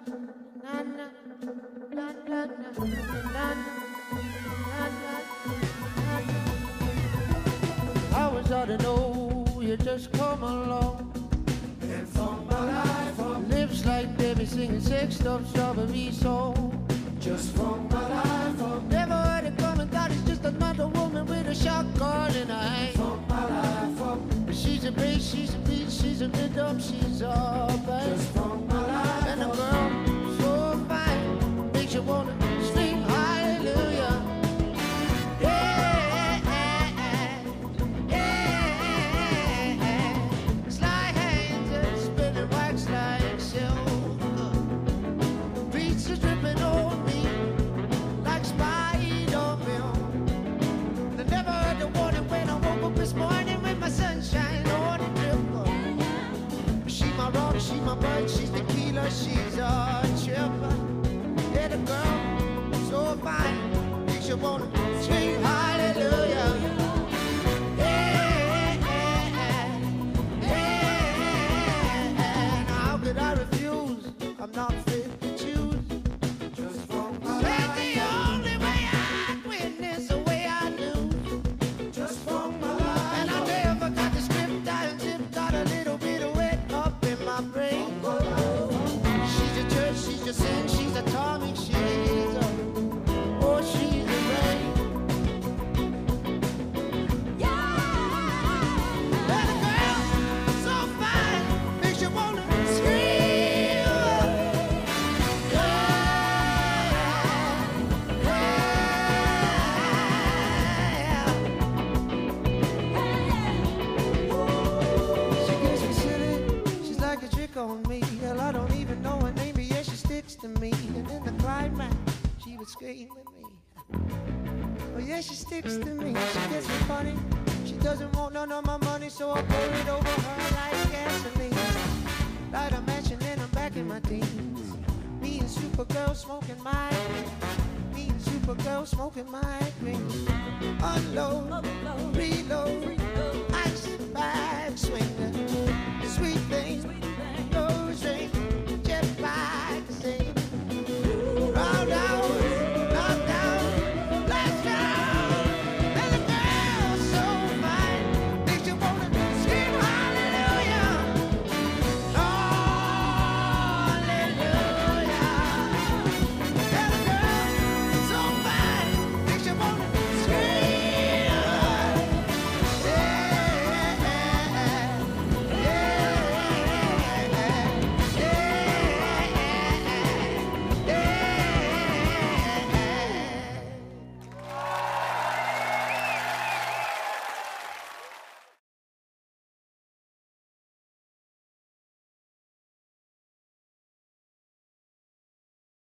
Na na na na na na na. I was ought to know you just come along. And from my life up, Lips like baby singing sex stuff, strawberry soul. just from my life up, Never heard it coming, thought it's just another woman with a shotgun in her hand. from my life up, She's a bass, she's a beat, she's a rhythm, she's a bass. just from my life And a up. girl so fine, makes you wanna scream hallelujah. Yeah, yeah. Sly hands and spinning wax like silver. Beats are dripping on me like Spider-Man. I never heard the warning when I woke up this morning with my sunshine on the dripper. She my rock, she my bud, she's the killer, she's a tripper. Yeah, the girl, so fine, makes you wanna scream hallelujah. Yeah, how could I refuse? I'm not fit to choose. Just from my That's life the only way I win, is the way I lose. up, just from my And life I never got the script, I unzipped, got a little bit of wet up in my brain. She's a church, she's a sin, she's atomic, she's a, oh, she's a rain. And a girl so fine, makes you wanna scream. She gets me silly, she's like a trick on me. Hell, I don't even know her name, but yeah, she sticks to me. And in the climax, she would scream with me. Oh yeah, she sticks to me, she gets me funny. She doesn't want none of my money, so I pour it over her like gasoline. Light a match and then I'm back in my teens. Me and Supergirl smoking my green. Me and Supergirl smoking my green. Unload, reload.